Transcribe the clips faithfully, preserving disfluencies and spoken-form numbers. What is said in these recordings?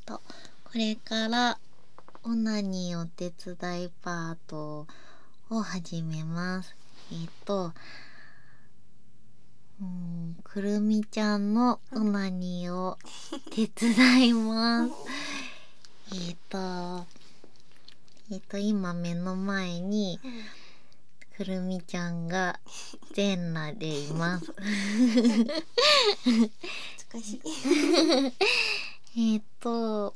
とこれからオナニーお手伝いパートを始めます。えっとうん、くるみちゃんのオナニーを手伝います。えっとえっと今目の前にくるみちゃんが全裸でいます。 難しい。 えっと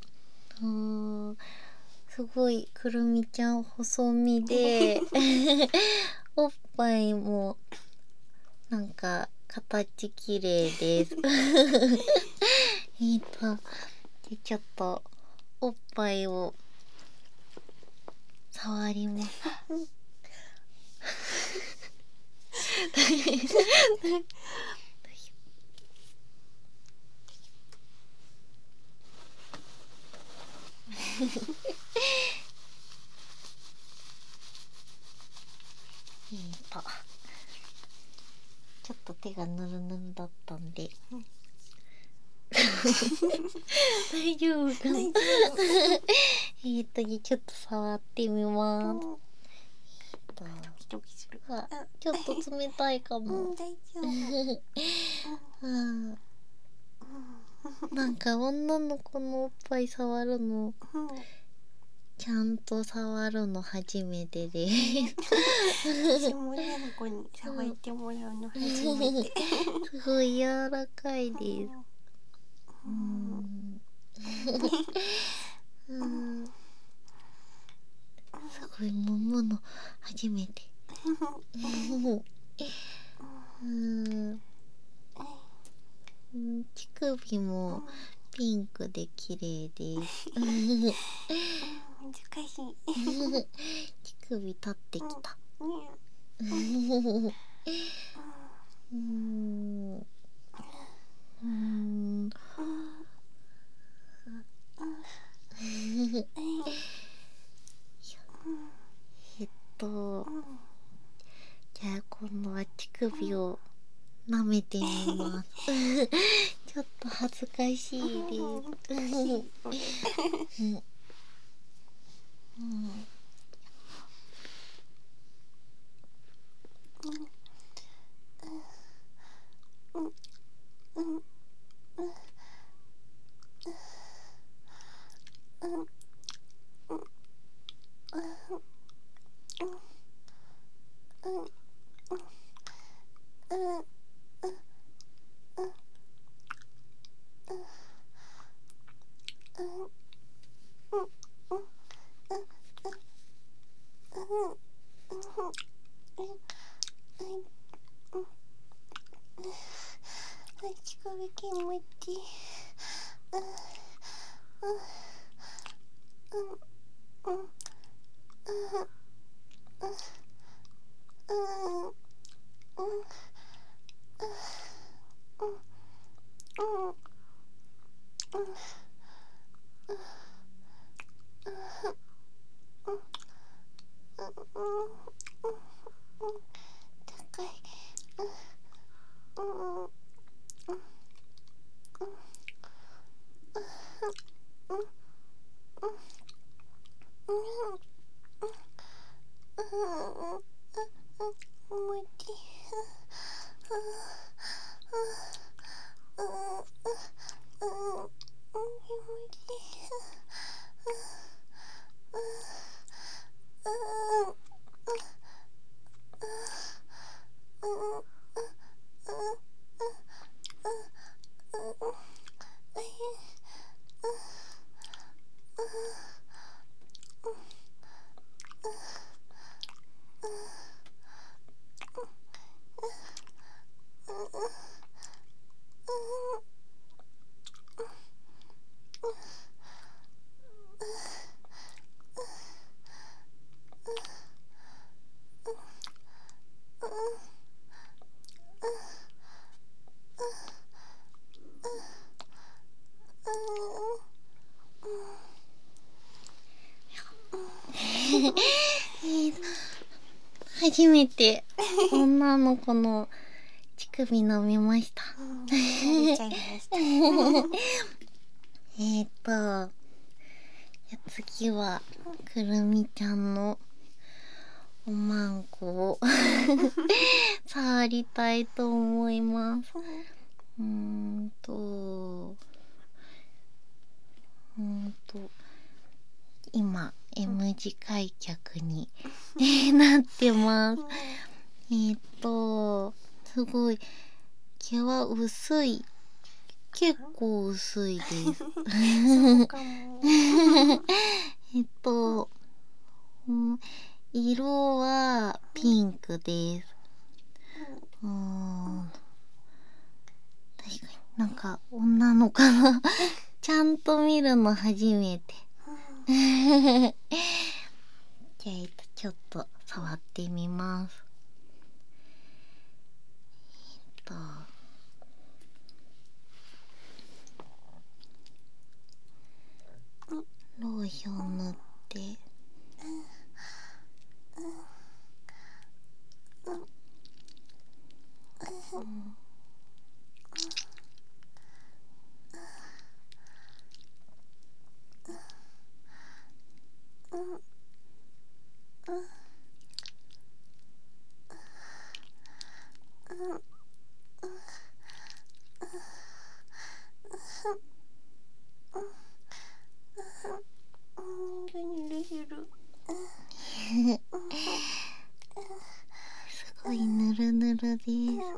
すごいくるみちゃん細身でおっぱいもなんか形綺麗です。えっとでちょっとおっぱいを触ります。えっとちょっと手がぬるぬるだったんで、うん、大丈夫かな。えっとちょっと触ってみます。えっとあ、ちょっと冷たいかも。うん、大丈夫。うん、なんか女の子のおっぱい触るの、うん、ちゃんと触るの初めてです。 私も女の子に触ってもらうの初めて。 すごい柔らかいです。うん。うん。すごい揉むの初めて。うん。乳首もピンクで綺麗です。難しい。 乳首立ってきた。うん。うん。えっとじゃあ今度は乳首を舐めてみます。ちょっと恥ずかしいです。うん。うん乳首気持ちいい。高い。 初めて女の子の乳首舐めました。 慣れちゃいました。 えっとじゃあ次はくるみちゃんのおまんこを触りたいと思います。うーんとうーんと今 M 字開脚になってます。えーっとすごい毛は薄い、結構薄いです。 そうかも。 えっと、うん、色はピンクです。うーん、確かになんか女の子のちゃんと見るの初めて。じゃあ、えっと、ちょっと触ってみます。えっとローション塗って、うん、すごいぬるぬるです。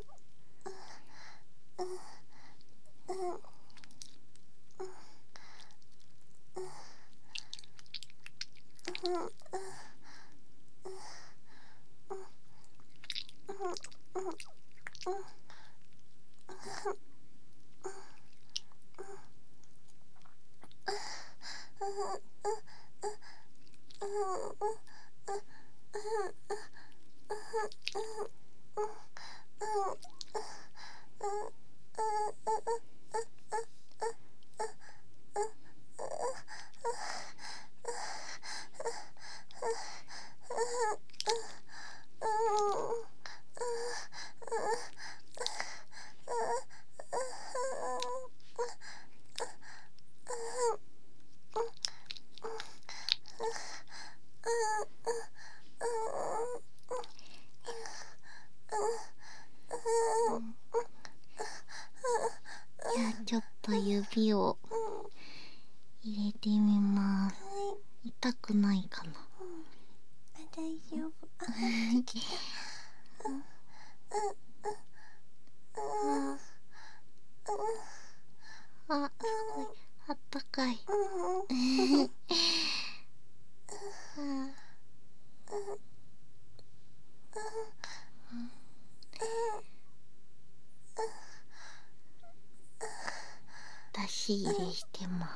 じゃあちょっと指を入れてみます。痛くないかな。 大丈夫。あ、できた。 あ、すごいあったかい。出し入れしてます。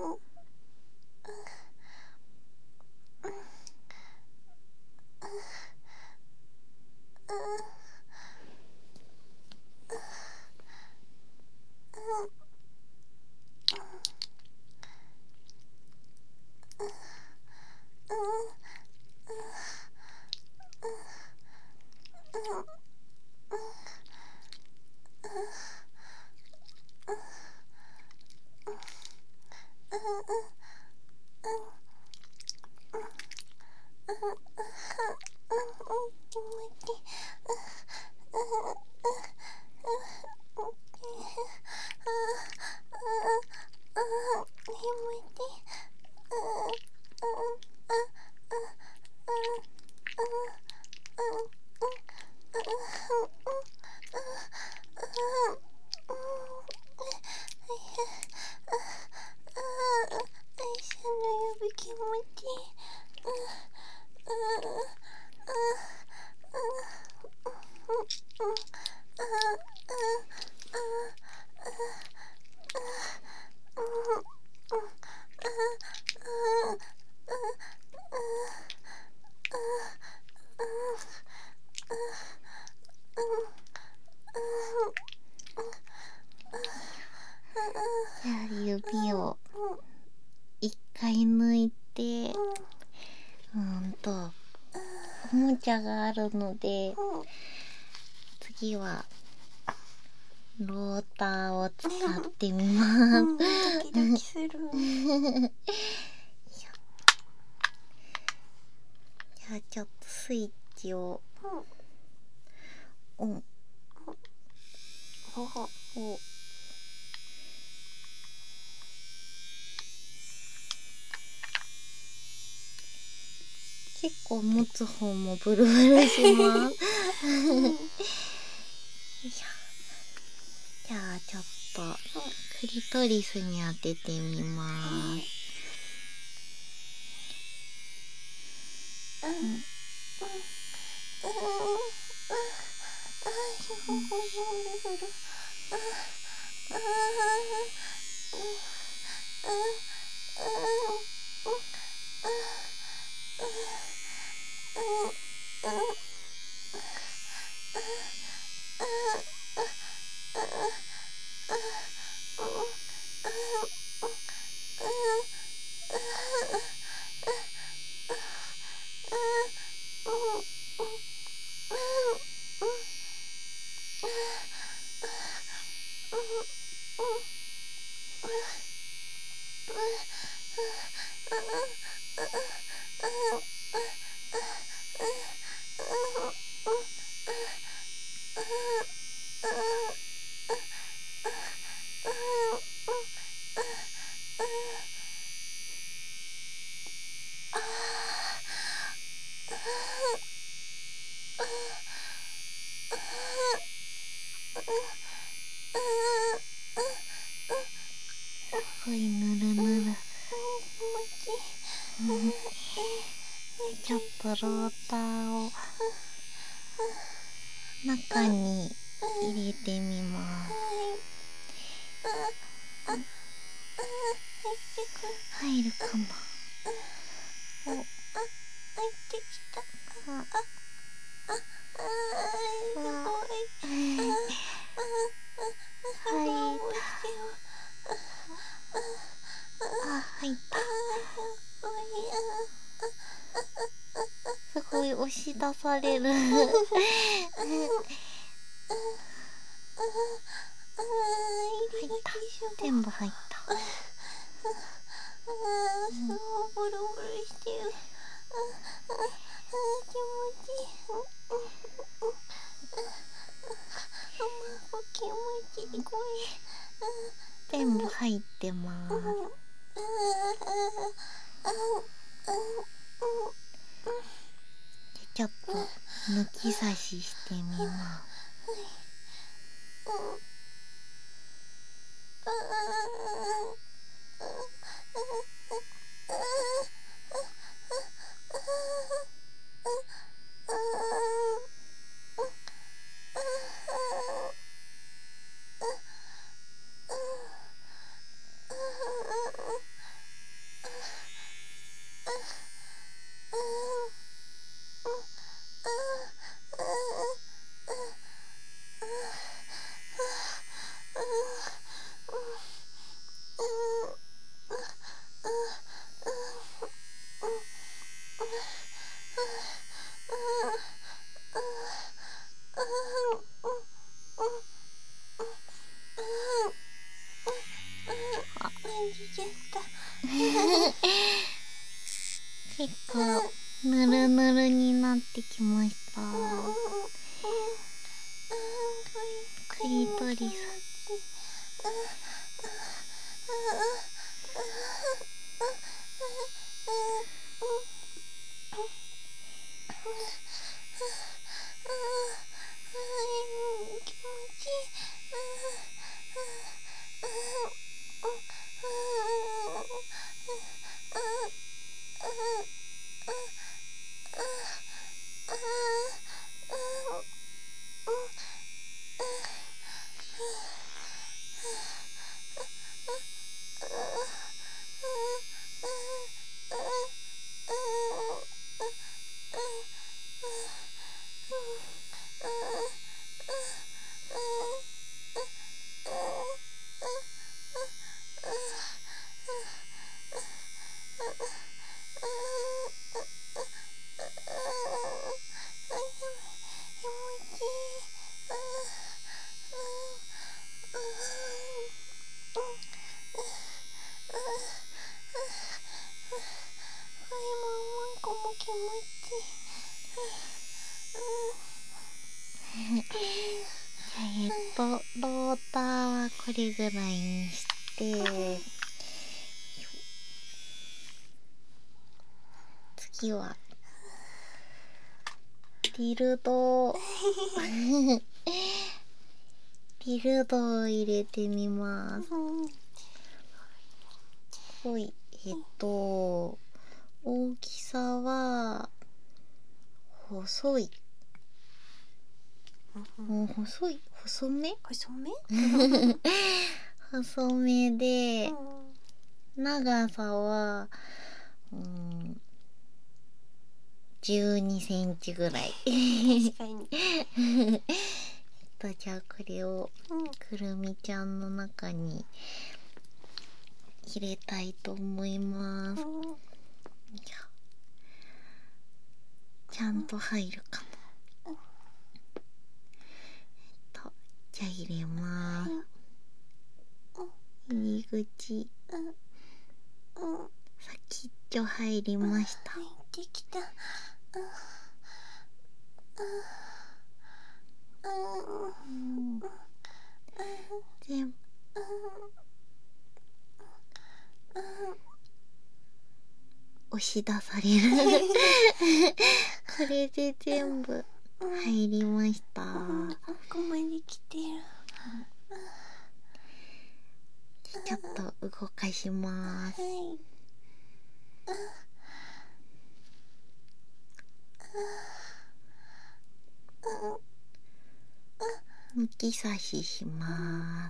じゃあ指を一回抜いて、うんとおもちゃがあるので、次はローターを使ってみます。 ドキドキする。 よいしスイッチをオン。 ほほ。 お。結構持つ方もブルブルします。よいしょ。じゃあちょっとクリトリスに当ててみます。うん。うん。すごいぬるぬる。ちょっとローターを中に入れてみます。入るかな。お、入ってきた。あ、あ、すごい。入った。あ、入った。すごい押し出される。入った。全部入った。 すごいブルブルしてる。気持ちいい。気持ちいいこれ。 全部入ってます。ちょっと抜き差ししてみます。結構ぬるぬるになってきました。クリトリス。 えっとローターはこれぐらいにして、次はディルドディルドを入れてみます。ほい、えっと大きさは細い、もう細い、細め細め細めで、長さはうーんじゅうにセンチぐらい確かにえっとじゃあこれをくるみちゃんの中に入れたいと思います。ちゃんと入るかな。えっとじゃあ入れます。入り口先っちょ入りました。 入ってきた。 全部押し出されるこれで全部入りました。 奥まで来てる。 ちょっと動かします。 はい抜き差しします。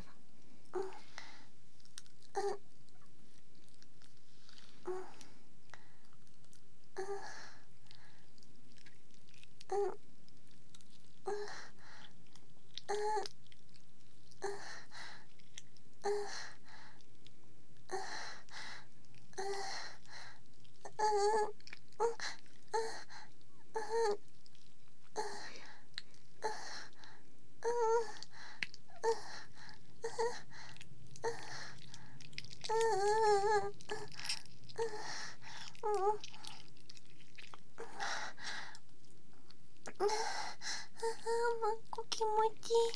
まっこ気持ちいい。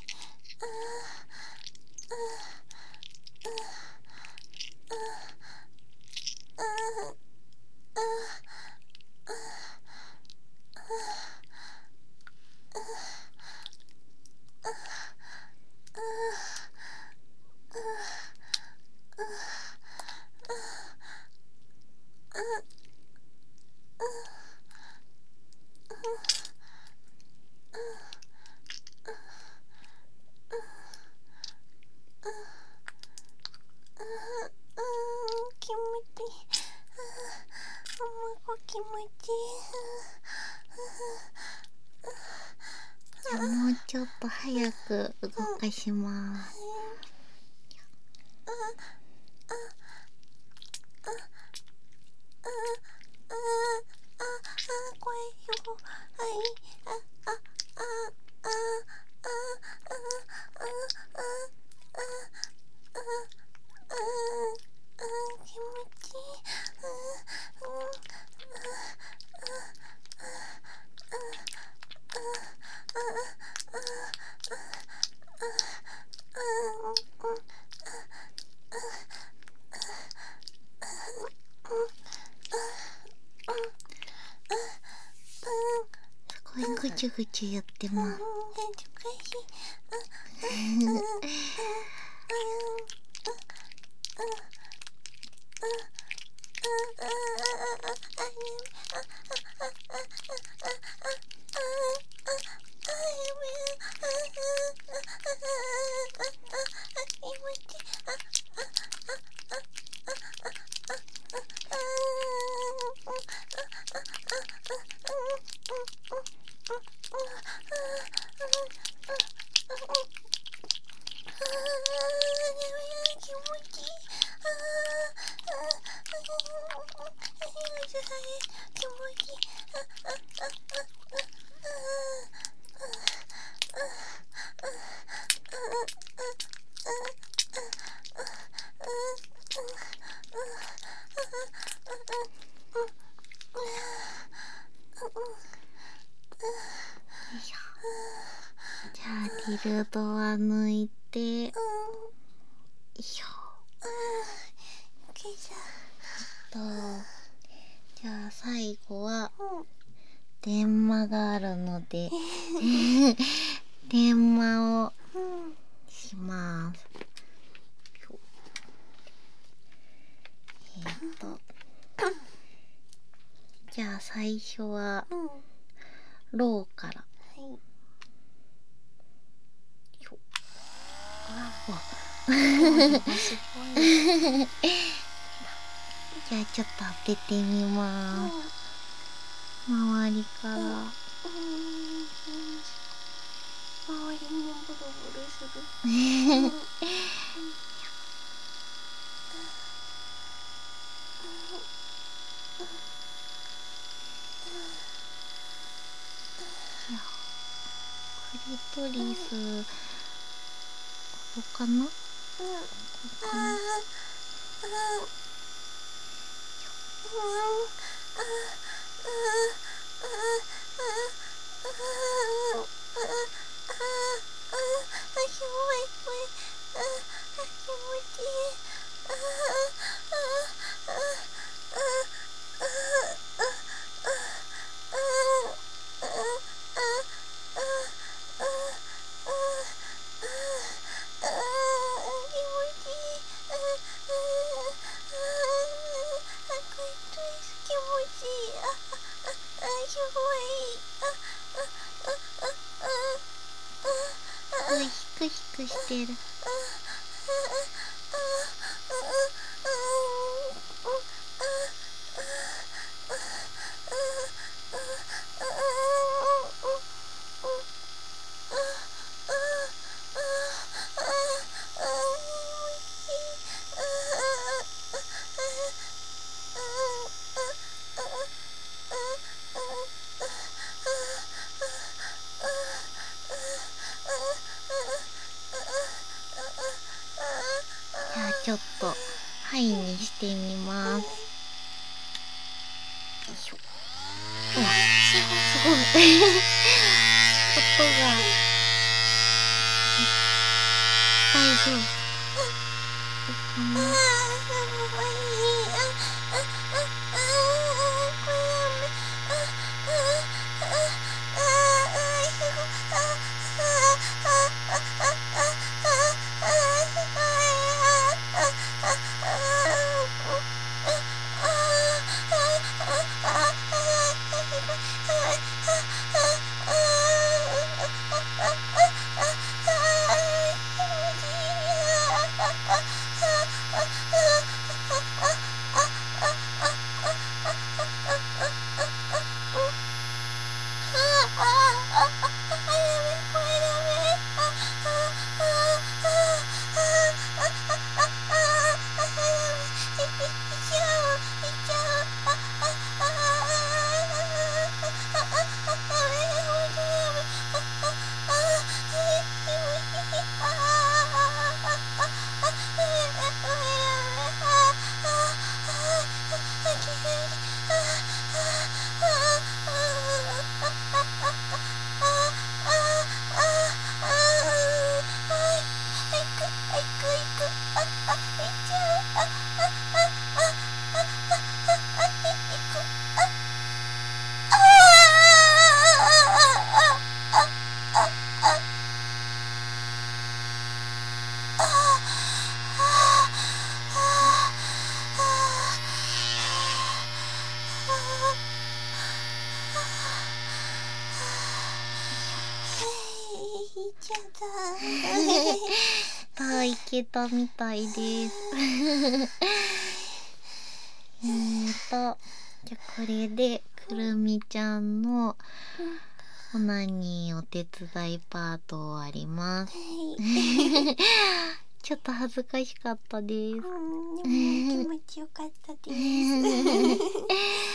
気持ちいい。 じゃあもうちょっと早く動かします。すごいぐちゅぐちゅやってます。 気ルドは抜いて、よいしょ。とじゃあ最後は電話があるので電話をします。えっとじゃあ最初はローから。じゃあちょっと当ててみます。周りから。周りもボロボロする。 クリトリスここかな？ここかな？ヒクヒクしてる。じゃあちょっとハイにしてみます。よいしょ。うわ、すごいすごい音が大丈夫かな。あ、いけたみたいですえーとじゃあこれでくるみちゃんのオナニーお手伝いパート終わります。ちょっと恥ずかしかったです。 うん、でも気持ちよかったです。